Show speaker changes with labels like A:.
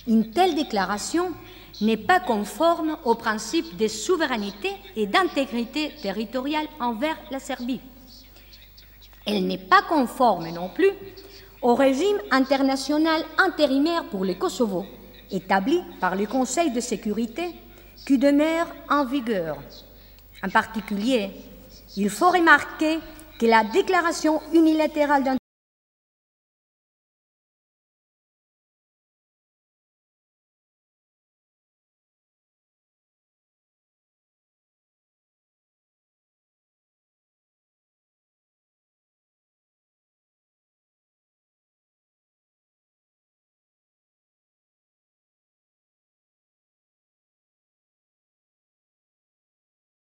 A: Une telle déclaration n'est pas conforme au principe de souveraineté et d'intégrité territoriale envers la Serbie. Elle n'est pas conforme non plus au régime international intérimaire pour le Kosovo, établi par le Conseil de sécurité, qui demeure en vigueur. En particulier, il faut remarquer que la déclaration unilatérale